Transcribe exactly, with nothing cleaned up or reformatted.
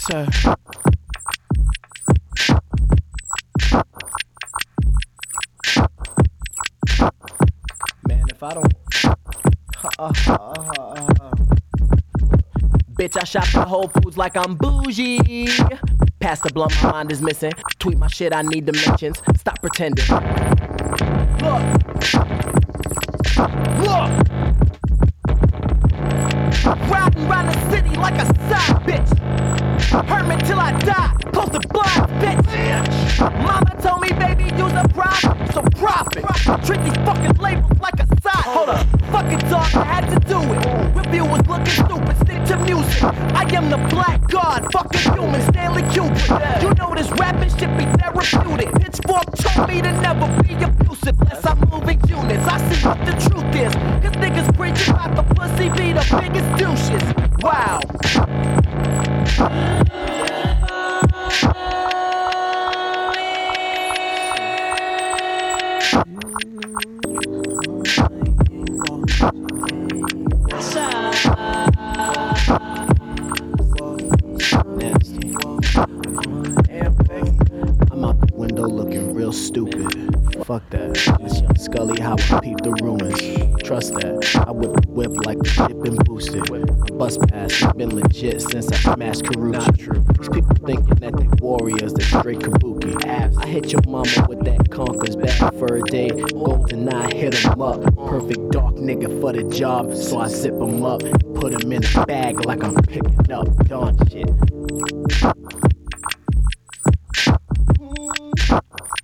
sir. Man, if I don't... Uh, uh, uh, uh. Bitch, I shop at Whole Foods like I'm bougie. Pass the blunt, my mind is missing. Tweet my shit, I need dimensions. Stop pretending. Look! Look! Riding around the city like a side bitch. Hermit till I die. Close the blinds, bitch. Mama told me, baby, use a prop. So profit. Treat these fucking labels like a side. Hold up. Fucking dog, I had to do it. Review was looking stupid. Stick to music. I am the black god. Fucking human. Stanley Kubrick. You know this rapping shit be therapeutic. Pitchfork told me to never be abusive. Unless I'm moving units. I see what the truth is. Cause niggas preaching about the pussy be the biggest douches. Wow. I'm out the window looking real stupid. Fuck that. This young Scully, how I peep the ruins. Trust that. I whip the whip like the shit been boosted. My bus pass has been legit since I smashed Karuchi. These people thinking that they warriors, they straight kabuki. I hit your mama with that Conker's back for a day. Golden eye, hit him up. Perfect dark nigga for the job, so I zip him up. Put him in a bag like I'm picking up dawn shit.